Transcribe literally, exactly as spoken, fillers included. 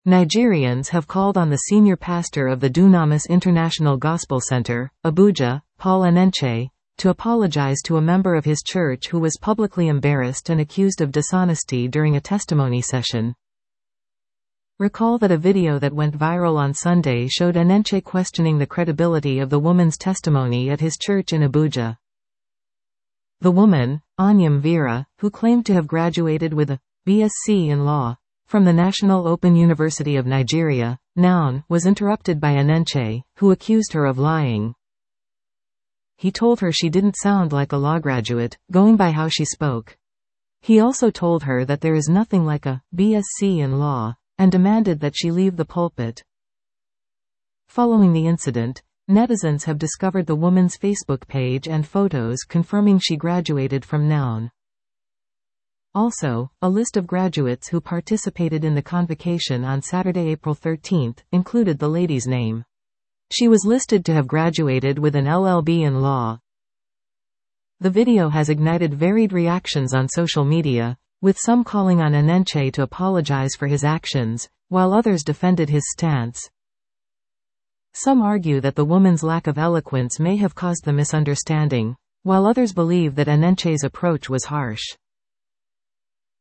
Nigerians have called on the senior pastor of the Dunamis International Gospel Center, Abuja, Paul Enenche, to apologize to a member of his church who was publicly embarrassed and accused of dishonesty during a testimony session. Recall that a video that went viral on Sunday showed Enenche questioning the credibility of the woman's testimony at his church in Abuja. The woman, Anyam Vera, who claimed to have graduated with a B S c in law from the National Open University of Nigeria, N O N, was interrupted by Enenche, who accused her of lying. He told her she didn't sound like a law graduate, going by how she spoke. He also told her that there is nothing like a B S c in law, and demanded that she leave the pulpit. Following the incident, netizens have discovered the woman's Facebook page and photos confirming she graduated from N O N. Also, a list of graduates who participated in the convocation on Saturday, April thirteenth, included the lady's name. She was listed to have graduated with an L L B in law. The video has ignited varied reactions on social media, with some calling on Enenche to apologize for his actions, while others defended his stance. Some argue that the woman's lack of eloquence may have caused the misunderstanding, while others believe that Enenche's approach was harsh.